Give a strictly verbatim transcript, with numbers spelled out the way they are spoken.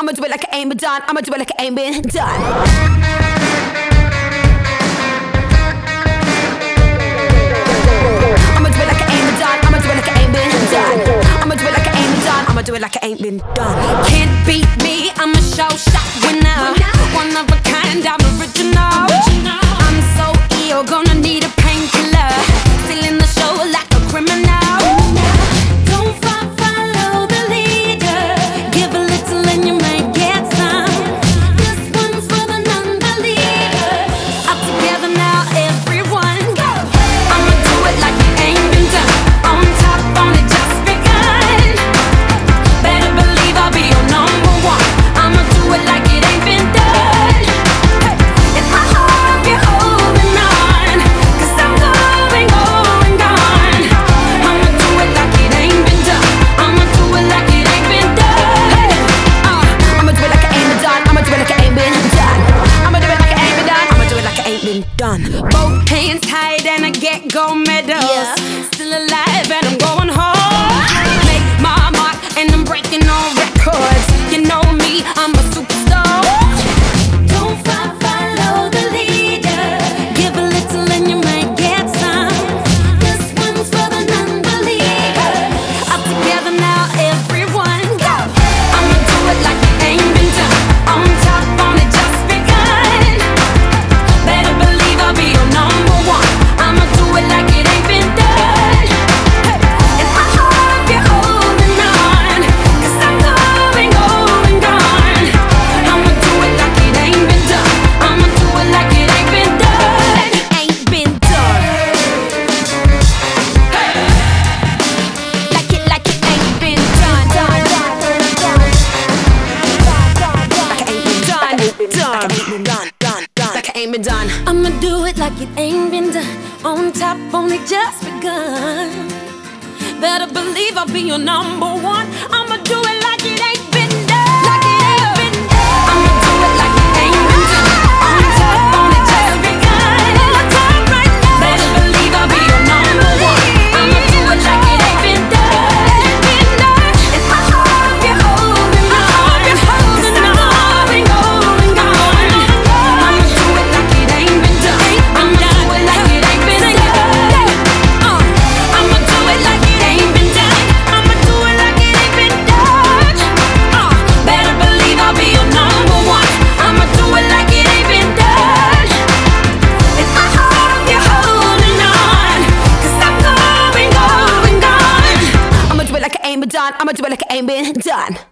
I'ma do it like it ain't been done. I'ma do it like it ain't been done. I'ma do it like it ain't been done. I'ma do it like it ain't been done. I'ma do it like it ain't been done. I'ma do it like it ain't been done. Can't beat me, I'm a show shot winner. One of a kind, I'm original. I'm so ill, gonna need a painkiller. Stealing the show like a criminal. Don't fo- follow the leader. Give a little and you might get some. This one's for the non-believer. Up together now, everyone go. I'ma do it like it ain't been done. On top, only just begun. Better believe I'll be your number one. I'ma do it like it ain't been done. Hey, and I hope you're holding on, 'cause I'm going, going, gone. I'ma do it like it ain't been done. I'ma do it like it ain't been done. Uh, I'ma do it like it ain't been done. I'ma do it like it ain't been done. I'ma do it like it ain't been done. I'ma do it like it ain't been done. both hands tied and I get gold medals. Yeah. Still alive and I'm going home. Make my mark and I'm breaking all records. You know me, I'm a superstar. Don't fo- follow the leader. Give a little and you might get some. This one's for the non-believer. Up together now, everyone go. I'ma do it like it ain't been done. On top, only just begun. Better believe I'll be your number one. I'ma do it like it ain't been done. Hey, and I hope you're holding on, 'cause I'm going, going, gone. I'ma do it like it ain't been done. I'ma do it like it ain't been done. Ain't been done. Like it, like it ain't been done. Done, done, done, done. Like it ain't been done. Done. Like it ain't been done. Done, done. Like it ain't been done. I'ma do it like it ain't been done. On top, only just begun. Better believe I'll be your number one. I'ma do it like it ain't been done. Like it ain't been done. I'ma do it like it ain't been done. On top, only just begun. On top right now. Better believe I'll be your number one. I'ma do it like it ain't been done. Been done. And I hope you're holding on. 'Cause I'm going, going, gone. I'ma do it like it ain't been done. I'ma do it like it ain't been done. Uh, I'ma do it like it ain't been done. I'ma do it like it ain't been done. Uh, better believe I'll be your number one. I'ma do it like it ain't been done. And I hope you're holding on, 'cause I'm going, going, gone. I'ma do it like it ain't been done. I'ma do it like it ain't been done.